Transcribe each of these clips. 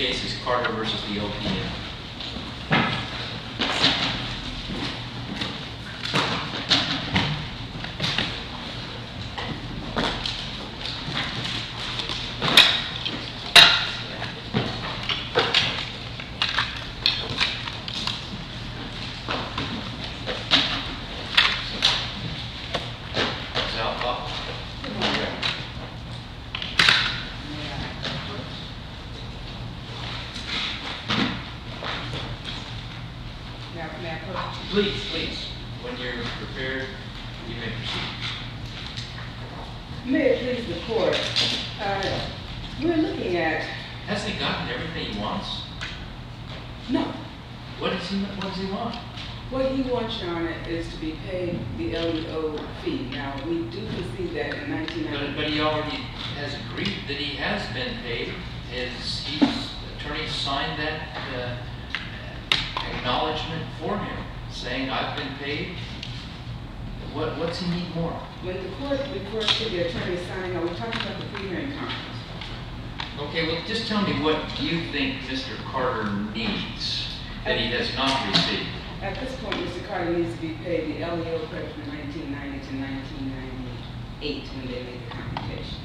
case is Carter versus the OPM. Please, please, when you're prepared, you may proceed. May it please the court, we're looking at... Has he gotten everything he wants? No. What does he want? What he wants, Your Honor, is to be paid the LEO fee. Now, we do concede that in 1990. But he already has agreed that he has been paid. His attorney signed that acknowledgement for him, saying, I've been paid. What's he need more? When the court refers to the attorney signing, are we talking about the pre-hearing conference? Okay, well, just tell me what you think Mr. Carter needs that he has not received. At this point, Mr. Carter needs to be paid the LEO credit from 1990 to 1998 when they made the computation.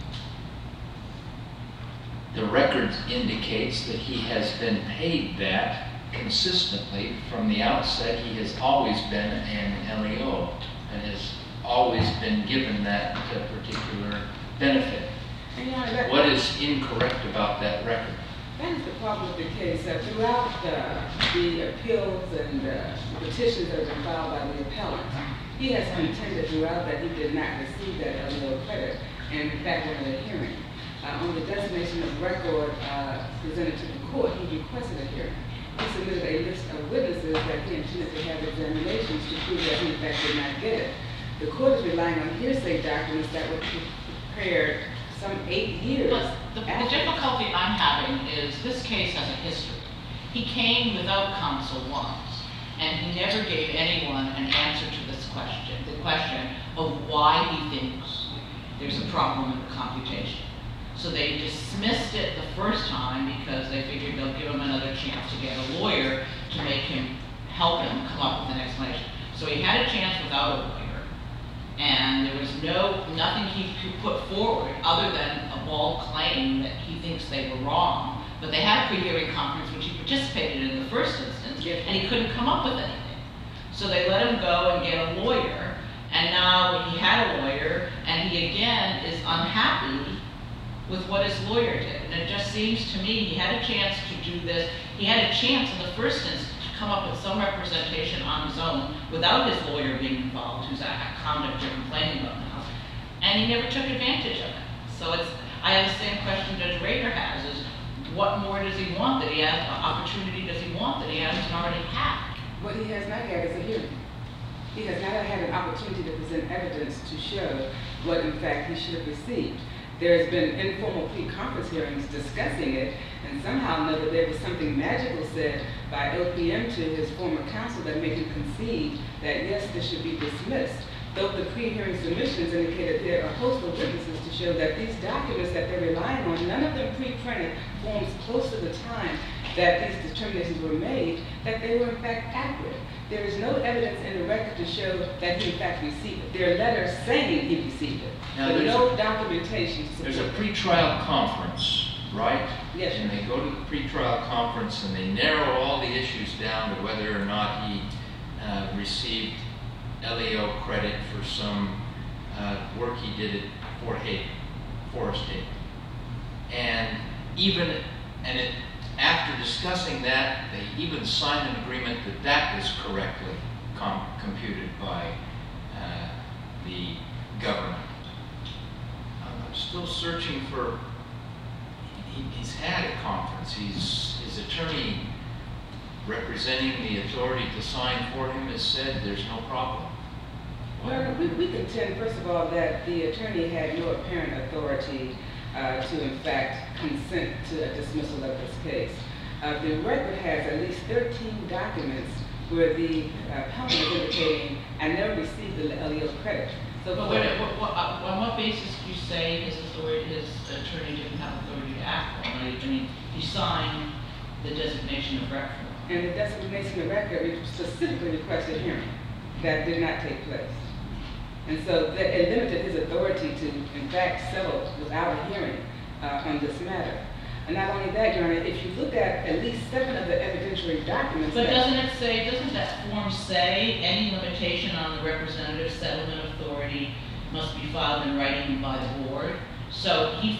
The record indicates that he has been paid that consistently from the outset. He has always been an LEO and has always been given that particular benefit. What is incorrect about that record? That is the problem with the case. Throughout the appeals and petitions that have been filed by the appellant, he has contended throughout that he did not receive that LEO credit. And in fact, during the hearing, on the designation of record presented to the court, he requested a hearing. He submitted a list of witnesses that he intended to have examinations to prove that he in fact did not get it. The court is relying on hearsay documents that were prepared some 8 years. But the difficulty I'm having is this case has a history. He came without counsel once, and he never gave anyone an answer to this question, the question of why he thinks there's a problem with the computation. So they dismissed it the first time because they figured they'll give him another chance to get a lawyer to help him come up with an explanation. So he had a chance without a lawyer, and there was nothing he could put forward other than a bald claim that he thinks they were wrong. But they had a pre-hearing conference which he participated in the first instance, and he couldn't come up with anything. So they let him go and get a lawyer, and now he had a lawyer, and he again is unhappy with what his lawyer did. And it just seems to me he had a chance to do this. He had a chance in the first instance to come up with some representation on his own without his lawyer being involved, whose conduct you're complaining about now. And he never took advantage of it. So I have the same question Judge Rader has, is what more does he want that he has, opportunity does he want that he hasn't already had? What he has not had is a hearing. He has not had an opportunity to present evidence to show what in fact he should have received. There's been informal pre-conference hearings discussing it, and somehow or another there was something magical said by LPM to his former counsel that made him concede that yes, this should be dismissed. Though the pre-hearing submissions indicated there are a host of witnesses to show that these documents that they're relying on, none of them pre-printed forms close to the time that these determinations were made, that they were in fact accurate. There is no evidence in the record to show that he in fact received it. There are letters saying he received it, now, but no documentation to support it. There's a pretrial conference, right? Yes. And they go to the pretrial conference and they narrow all the issues down to whether or not he received LEO credit for some work he did at Forest Haven. And after discussing that, they even signed an agreement that that was correctly computed by the government. I'm still searching for, he's had a conference. His attorney representing the authority to sign for him has said there's no problem. Well, we contend, first of all, that the attorney had no apparent authority to, in fact, consent to a dismissal of this case. The record has at least 13 documents where the appellant is indicating, I never received the LEO credit. So but on what basis do you say his attorney didn't have authority to act on? I mean, he signed the designation of rec form. And the designation of record specifically requested a hearing. That did not take place. And so it limited his authority to, in fact, settle without a hearing on this matter. And not only that, Your Honor, if you look at least 7 of the evidentiary documents. But doesn't that form say any limitation on the representative settlement authority must be filed in writing by the board? So he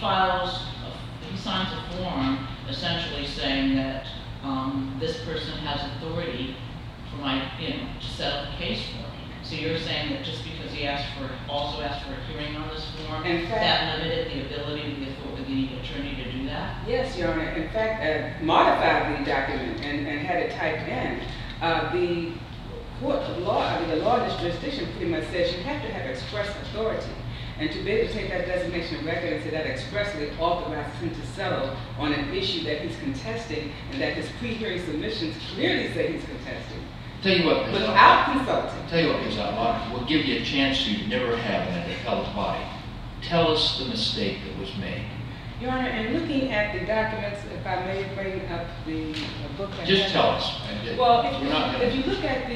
signs a form essentially saying that this person has authority for to settle the case for me. So you're saying that just because he also asked for a hearing on this form, that limited the ability of the attorney to do that? Yes, Your Honor. In fact, modified the document and had it typed in. The court of law, the law in this jurisdiction pretty much says you have to have express authority. And to be able to take that designation of record and say that expressly authorizes him to settle on an issue that he's contesting and that his pre-hearing submissions clearly say he's contesting. Tell you what, without consulting. Tell you what, Ms. Outlaw, we'll give you a chance you never have in an appellate body. Tell us the mistake that was made. Your Honor, in looking at the documents, if I may bring up the book. Just tell us. Well, if you look at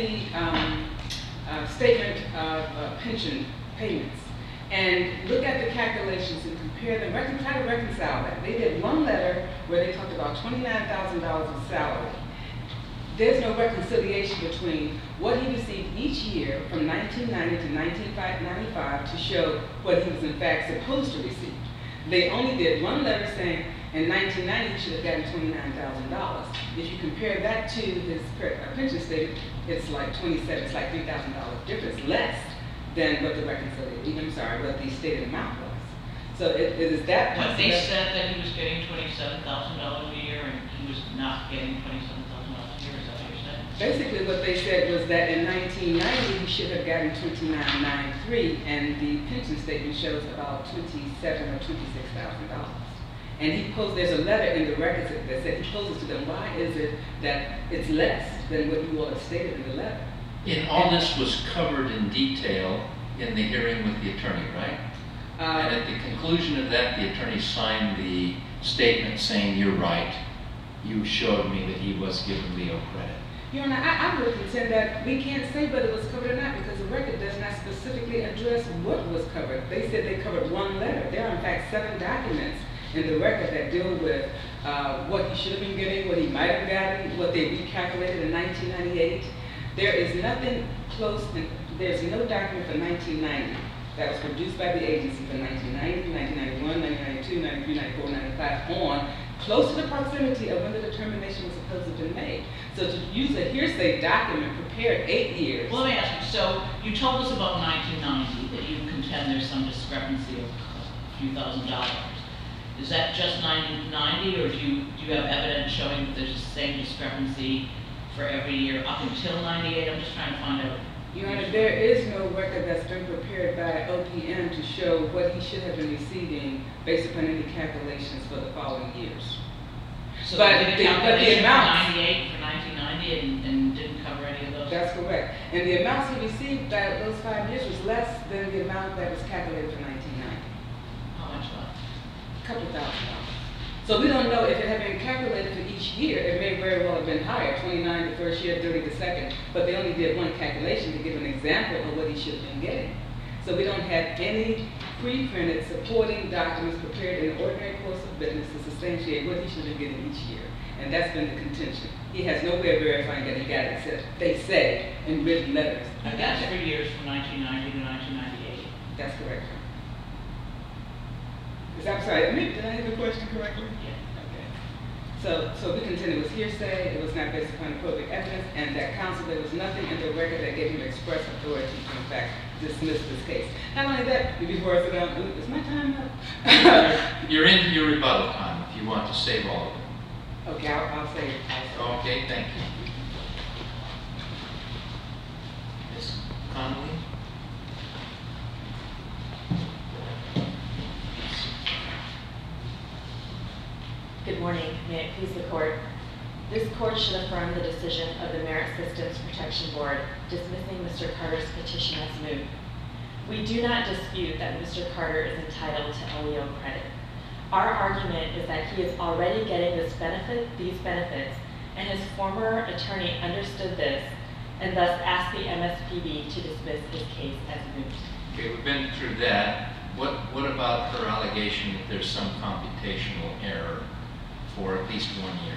the statement of pension payments and look at the calculations and compare them, try to reconcile that. They did one letter where they talked about $29,000 of salary. There's no reconciliation between what he received each year from 1990 to 1995 to show what he was in fact supposed to receive. They only did one letter saying in 1990 he should have gotten $29,000. If you compare that to his pension statement, it's like $3,000 difference less than what the what the stated amount was. So it is that. But they said that he was getting $27,000 a year and he was not getting $27,000 a year. Is that what you're saying? Basically, what they said was that in 1990 he should have gotten $29,993, and the pension statement shows about $27,000 or $26,000. And there's a letter in the records that said he poses to them, why is it that it's less than what you all have stated in the letter? And all this was covered in detail in the hearing with the attorney, right? And at the conclusion of that, the attorney signed the statement saying, you're right, you showed me that he was giving Leo credit. Your Honor, I would contend that we can't say whether it was covered or not because the record does not specifically address what was covered. They said they covered one letter. There are in fact 7 documents in the record that deal with what he should have been getting, what he might have gotten, what they recalculated in 1998. There is nothing close, there's no document for 1990 that was produced by the agency for 1990, 1991, 1992, 93, 94, 95 on, close to the proximity of when the determination was supposed to have been made. So to use a hearsay document prepared 8 years. Well, let me ask you, so you told us about 1990 that you contend there's some discrepancy of a few $1,000s. Is that just 1990 or do you have evidence showing that there's the same discrepancy for every year up until 98? I'm just trying to find out. Your Honor, there is no record that's been prepared by OPM to show what he should have been receiving based upon any calculations for the following years. So but the amounts for 98 for 1990 and didn't cover any of those? That's correct. And the amounts he received by those 5 years was less than the amount that was calculated for 1990. How much less? A couple $1,000. So we don't know if it had been calculated for each year. It may very well have been higher, 29 the first year, 30 the second, but they only did one calculation to give an example of what he should have been getting. So we don't have any pre-printed supporting documents prepared in the ordinary course of business to substantiate what he should have been getting each year. And that's been the contention. He has no way of verifying that he got it, except they say in written letters. And that's for years from 1990 to 1998. That's correct. I'm sorry, did I answer the question correctly? Yeah. Okay. So we contend it was hearsay, it was not based upon appropriate evidence, and that counsel, there was nothing in the record that gave him express authority to, in fact, dismiss this case. Not only that, before I sit down, is my time up? You're into your rebuttal time if you want to save all of it. Okay, I'll save it. Okay, thank you. Ms. Connolly? Good morning. May it please the court. This court should affirm the decision of the Merit Systems Protection Board dismissing Mr. Carter's petition as moot. We do not dispute that Mr. Carter is entitled to LEO credit. Our argument is that he is already getting these benefits and his former attorney understood this and thus asked the MSPB to dismiss his case as moot. Okay, we've been through that. What about her allegation that there's some computational error for at least 1 year?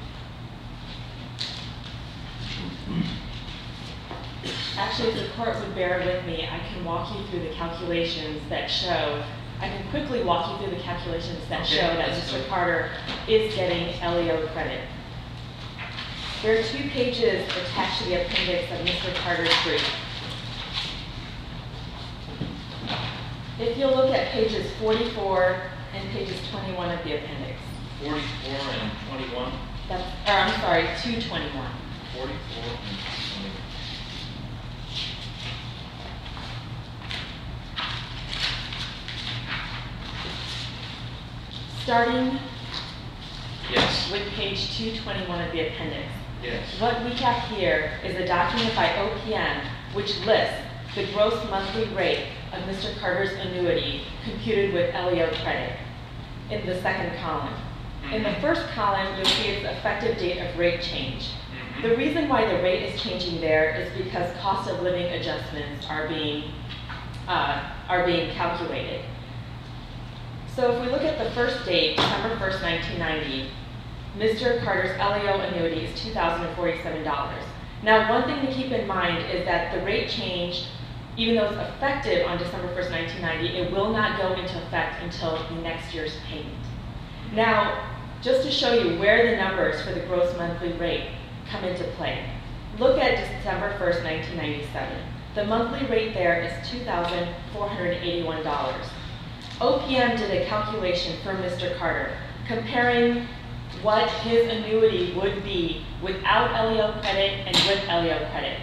Actually, if the court would bear with me, I can walk you through the calculations that show, I can quickly walk you through the calculations that Okay, show that let's Mr. do- Carter is getting LEO credit. There are 2 pages attached to the appendix of Mr. Carter's brief. If you'll look at pages 44 and pages 21 of the appendix, 44 and 21? I'm sorry, 221. 44 and 21. Starting Yes. with page 221 of the appendix. Yes. What we have here is a document by OPM which lists the gross monthly rate of Mr. Carter's annuity computed with LEO credit in the second column. In the first column, you'll see its effective date of rate change. The reason why the rate is changing there is because cost of living adjustments are being calculated. So if we look at the first date, December 1st, 1990, Mr. Carter's LEO annuity is $2,047. Now, one thing to keep in mind is that the rate change, even though it's effective on December 1st, 1990, it will not go into effect until next year's payment. Now, just to show you where the numbers for the gross monthly rate come into play, look at December 1st, 1997. The monthly rate there is $2,481. OPM did a calculation for Mr. Carter, comparing what his annuity would be without LEO credit and with LEO credit.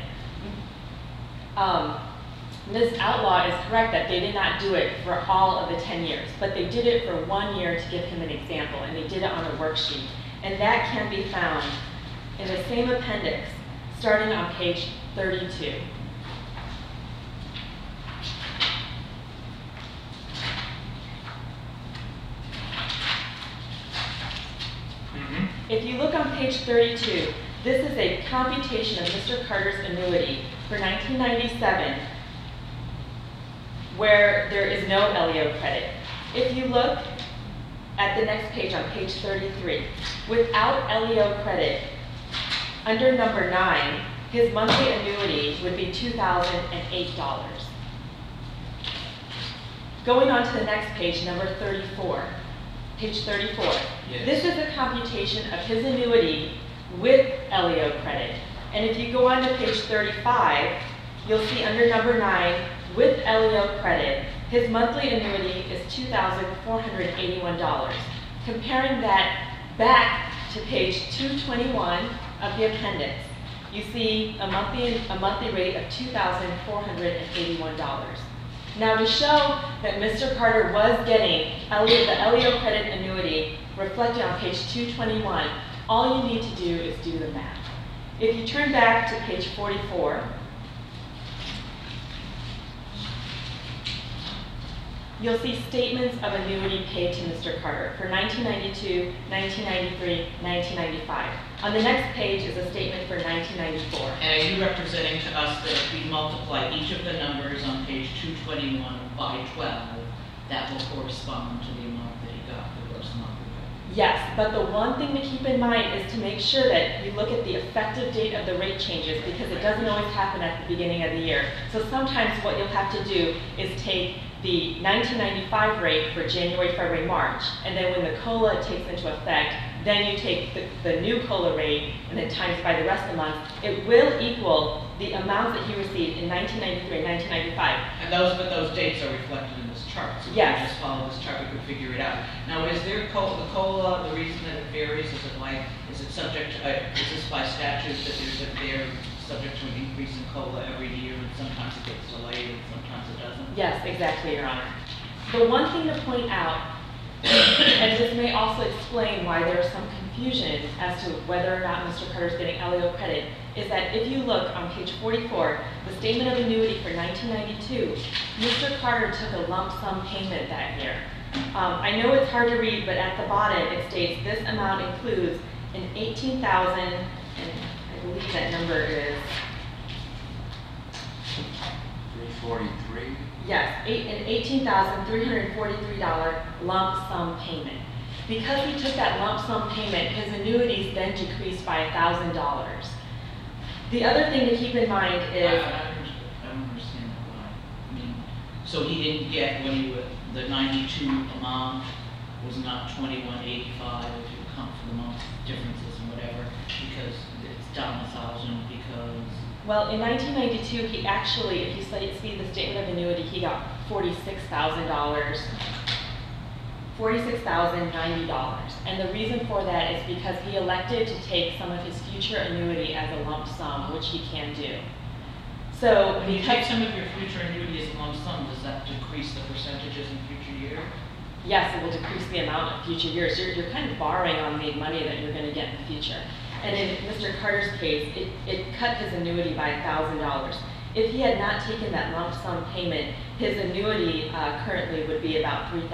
Ms. Outlaw is correct that they did not do it for all of the 10 years, but they did it for 1 year to give him an example, and they did it on a worksheet. And that can be found in the same appendix, starting on page 32. If you look on page 32, this is a computation of Mr. Carter's annuity for 1997, where there is no LEO credit. If you look at the next page on page 33, without LEO credit, under number 9, his monthly annuity would be $2,008. Going on to the next page, number 34. Page 34. Yes. This is a computation of his annuity with LEO credit. And if you go on to page 35, you'll see under number 9, with LEO credit, his monthly annuity is $2,481. Comparing that back to page 221 of the appendix, you see a monthly rate of $2,481. Now, to show that Mr. Carter was getting the LEO credit annuity reflected on page 221, all you need to do is do the math. If you turn back to page 44, you'll see statements of annuity paid to Mr. Carter for 1992, 1993, 1995. On the next page is a statement for 1994. And are you representing to us that if we multiply each of the numbers on page 221 by 12, that will correspond to the amount that he got, the gross monthly rate? Yes, but the one thing to keep in mind is to make sure that you look at the effective date of the rate changes, because it doesn't always happen at the beginning of the year. So sometimes what you'll have to do is take the 1995 rate for January, February, March, and then when the COLA takes into effect, then you take the new COLA rate and then times by the rest of the month. It will equal the amounts that he received in 1993 and 1995. And those dates are reflected in this chart. So Yes. if we just follow this chart, we could figure it out. Now, is there the COLA, the reason that it varies, is it subject to, is this by statute that they're subject to an increase in COLA every year, and sometimes it gets delayed and sometimes it doesn't? Yes, exactly, Your Honor. The one thing to point out, and this may also explain why there is some confusion as to whether or not Mr. Carter is getting LEO credit, is that if you look on page 44, the statement of annuity for 1992, Mr. Carter took a lump sum payment that year. I know it's hard to read, but at the bottom it states this amount includes and 18,000, and I believe that number is, 343? yes, an $18,343 lump sum payment. Because he took that lump sum payment, his annuities then decreased by $1,000. The other thing to keep in mind is, I don't understand that line. I mean, so he didn't get the 92 amount was not 2185 if you account for the month differences and whatever, because it's down 1,000 because. well, in 1992, he actually, if you see the statement of annuity, he got $46,000. $46,090. And the reason for that is because he elected to take some of his future annuity as a lump sum, which he can do. So When you take because, some of your future annuity as a lump sum, does that decrease the percentages in future years? yes, it will decrease the amount of future years. You're kind of borrowing on the money that you're going to get in the future. And in Mr. Carter's case, it cut his annuity by $1,000. If he had not taken that lump sum payment, his annuity currently would be about $3,026.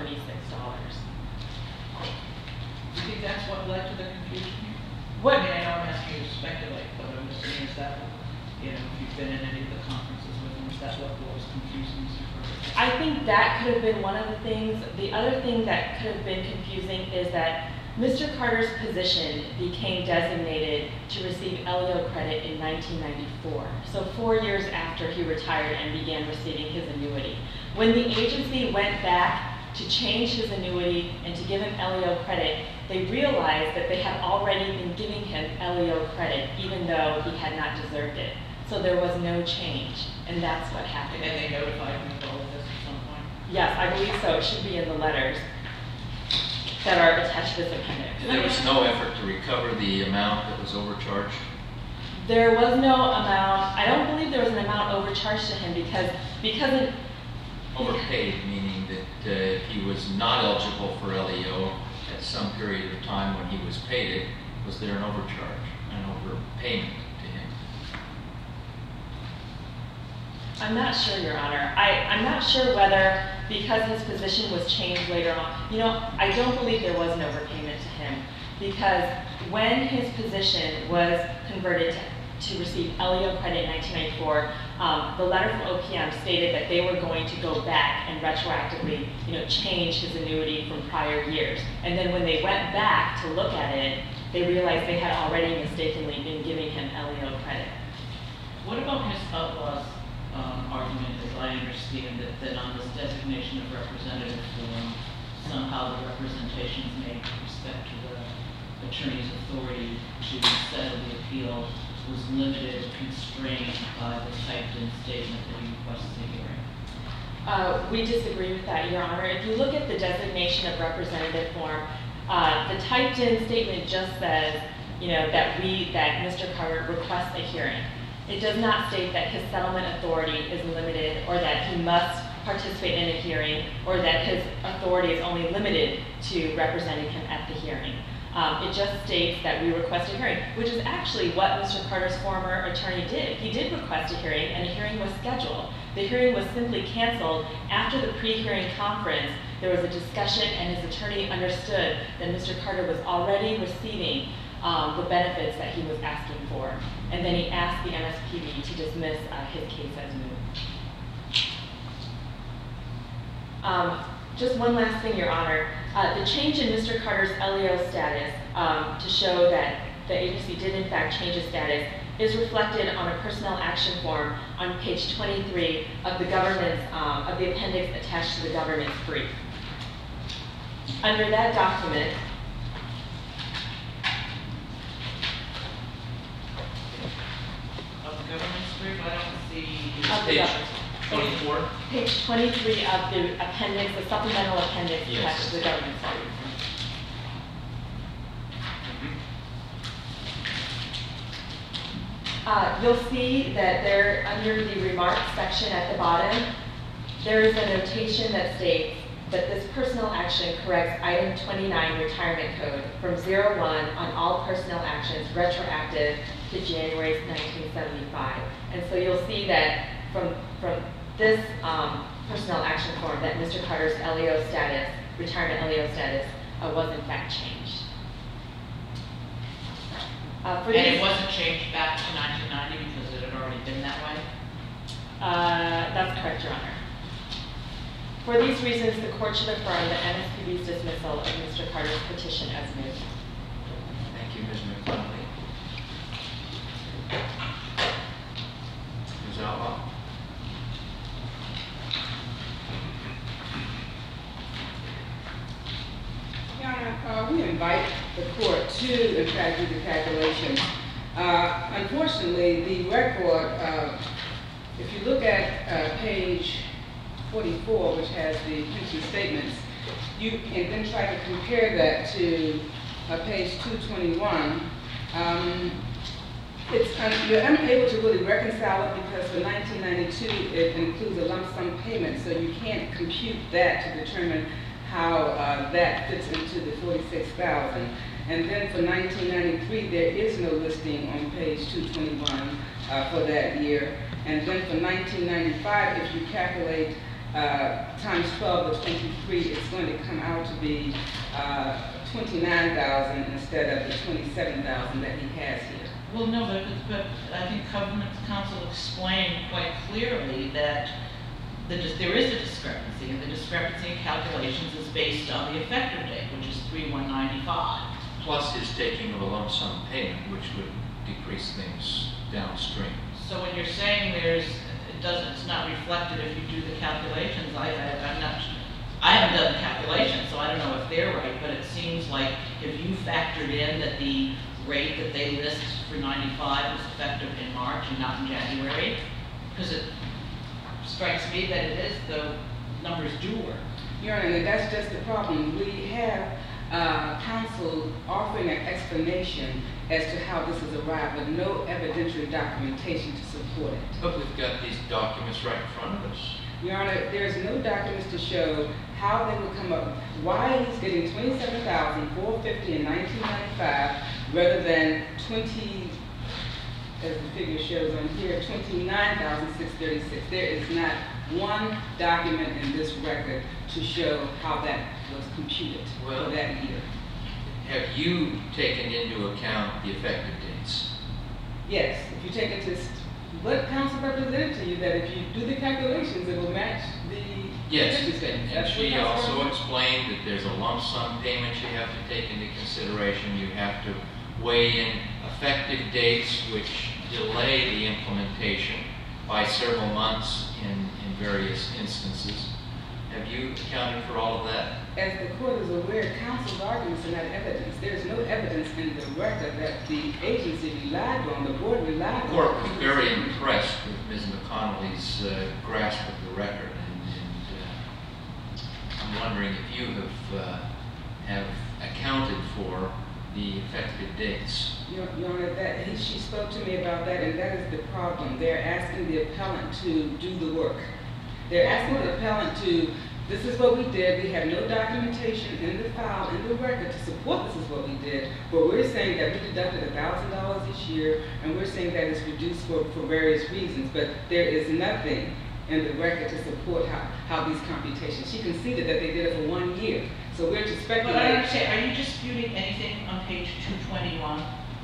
Do you think that's what led to the confusion here? What- I mean, I know I'm asking you to speculate, but I'm just saying, is that, if you've been in any of the conferences with him, is that what was confusing Mr. Carter? I think that could have been one of the things. The other thing that could have been confusing is that Mr. Carter's position became designated to receive LEO credit in 1994, so 4 years after he retired and began receiving his annuity. When the agency went back to change his annuity and to give him LEO credit, they realized that they had already been giving him LEO credit even though he had not deserved it. So there was no change, and that's what happened. And then they notified him of all of this at some point? Yes, I believe so. It should be in the letters that are attached to this appendix. And there was no effort to recover the amount that was overcharged? There was no amount, I don't believe there was an amount overcharged to him because it, Overpaid, meaning that he was not eligible for LEO at some period of time when he was paid it. Was there an overcharge, an overpayment to him? I'm not sure, Your Honor. I'm not sure whether, because his position was changed later on, I don't believe there was an overpayment to him because when his position was converted to receive LEO credit in 1994, the letter from OPM stated that they were going to go back and retroactively, change his annuity from prior years. And then when they went back to look at it, they realized they had already mistakenly been giving him LEO credit. What about Ms. Outlaw's argument, as I understand it, that on this designation of representative form, somehow the representations made with respect to the attorney's authority to settle the appeal was limited or constrained by the typed-in statement that he requested a hearing? We disagree with that, Your Honor. If you look at the designation of representative form, the typed-in statement just says, that Mr. Carter requests a hearing. It does not state that his settlement authority is limited or that he must participate in a hearing or that his authority is only limited to representing him at the hearing. It just states that we request a hearing, which is actually what Mr. Carter's former attorney did. He did request a hearing, and a hearing was scheduled. The hearing was simply canceled after the pre-hearing conference. There was a discussion, and his attorney understood that Mr. Carter was already receiving the benefits that he was asking for. And then he asked the MSPB to dismiss his case as moot. Just one last thing, Your Honor. The change in Mr. Carter's LEO status to show that the agency did in fact change his status is reflected on a personnel action form on page 23 of the appendix attached to the government's brief. Under that document, Of the government's brief, I don't see. Of the Page government. 24? page 23 of the appendix, the supplemental appendix Yes. attached to the government's brief. You'll see that there, under the remarks section at the bottom, there is a notation that states that this personnel action corrects item 29 retirement code from 01 on all personnel actions retroactive to January 1975. And so you'll see that from this personnel action form that Mr. Carter's LEO status, retirement LEO status, was in fact changed. For And these- it wasn't changed back to 1990 because it had already been that way? That's correct, Your Honor. For these reasons, the court should affirm the MSPB's dismissal of Mr. Carter's petition as moot. Thank you, Ms. McConnelly. Ms. Outlaw? Your Honor, we invite the court to, in fact, do the calculations. Unfortunately, the record, if you look at page 44, which has the pension statements, you can then try to compare that to page 221. You're unable to really reconcile it because for 1992, it includes a lump sum payment, so you can't compute that to determine how that fits into the $46,000. And then for 1993, there is no listing on page 221 for that year. And then for 1995, if you calculate times 12 or 23, it's going to come out to be $29,000 instead of the $27,000 that he has here. Well, no, but I think Government Counsel explained quite clearly that there is a discrepancy, and the discrepancy in calculations is based on the effective date, which is 3/1/95. Plus his taking of a lump sum payment, which would decrease things downstream. So when you're saying it's not reflected if you do the calculations, I haven't done the calculations, so I don't know if they're right, but it seems like if you factored in that the rate that they list for 95 is effective in March and not in January, because it strikes me that it is, the numbers do work. Your Honor, and that's just the problem. We have counsel offering an explanation as to how this has arrived, but no evidentiary documentation to support it. But we've got these documents right in front of us. Your Honor, there's no documents to show how they will come up, why he's getting $27,450 in 1995 rather than 20, as the figure shows on here, $29,636. There is not one document in this record to show how that was computed for that year. Have you taken into account the effective dates? Yes, if you take it to what counsel represented to you, that if you do the calculations, it will match the Yes, pension statement. and That's what she counsel also represented. explained that there's a lump sum payment you have to take into consideration. You have to weigh in effective dates, which delay the implementation by several months in various instances. Have you accounted for all of that? As the court is aware, counsel's arguments are not evidence. There is no evidence in the record that the agency relied on, the board relied on. The court was very impressed with Ms. McConnelly's grasp of the record, and I'm wondering if you have accounted for the effective dates. Your Honor, she spoke to me about that, and that is the problem. They're asking the appellant to do the work. They're asking the appellant to, this is what we did. We have no documentation in the file, in the record to support this is what we did. But we're saying that we deducted $1,000 each year, and we're saying that it's reduced for various reasons. But there is nothing in the record to support how these computations. She conceded that they did it for 1 year. So we're just speculating. But I understand, are you disputing anything on page 221?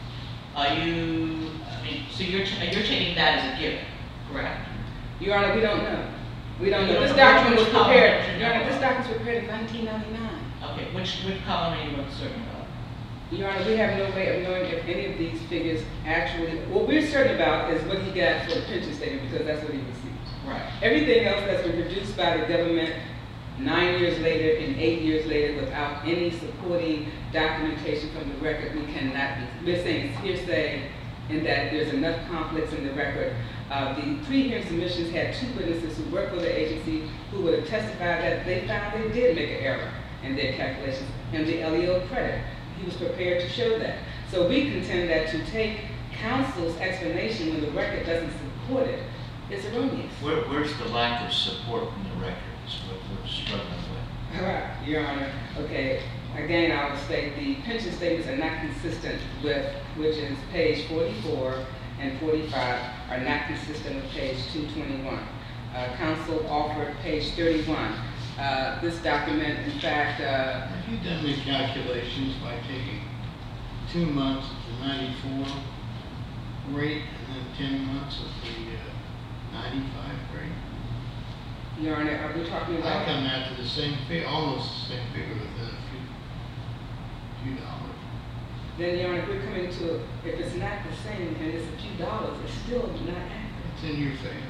So you're taking that as a given, correct? Your Honor, we don't know. We don't know. You don't This know document was which column prepared. it is. Your Honor, this document was prepared in 1999. Okay, which column are you uncertain about? Your Honor, we have no way of knowing if any of these figures actually, what we're certain about is what he got for the pension statement, because that's what he received. Right. Everything else that's been produced by the government 9 years later and 8 years later without any supporting documentation from the record, we cannot be. We're saying it's hearsay and that there's enough conflicts in the record. The pre-hearing submissions had 2 witnesses who worked for the agency who would have testified that they found they did make an error in their calculations, and the LEO credit. He was prepared to show that. So we contend that to take counsel's explanation when the record doesn't support it is erroneous. Where's the lack of support in the record is what we're struggling with. All right, Your Honor. Okay, again, I would state the pension statements are not consistent with, which is page 44 and 45, are not consistent with page 221. Counsel offered page 31. This document, in fact, Have you done the calculations by 2 months at the 94 rate, and then 10 months at the 95 rate. Your Honor, are we talking I about? come out to the same figure, almost the same figure within a few dollars. Then, Your Honor, we're coming to, if it's not the same and it's a few dollars, it's still not accurate. It's in your favor.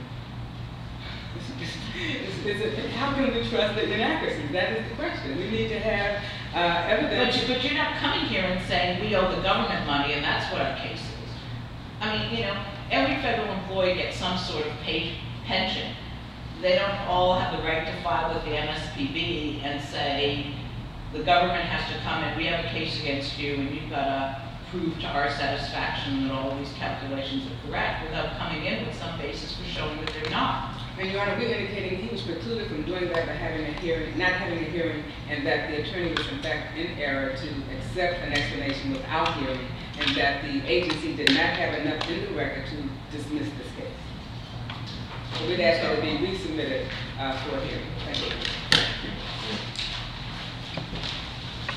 How can we trust the inaccuracies? That is the question. We need to have evidence. But you're not coming here and saying we owe the government money and that's what our case is. I mean, you know, every federal employee gets some sort of paid pension. They don't all have the right to file with the MSPB and say, the government has to come and we have a case against you and you've got to prove to our satisfaction that all these calculations are correct without coming in with some basis for showing that they're not. And Your Honor, we're indicating he was precluded from doing that by having a hearing, not having a hearing, and that the attorney was in fact in error to accept an explanation without hearing, and that the agency did not have enough in the record to dismiss this case. So we'd ask that it be resubmitted for a hearing. Thank you.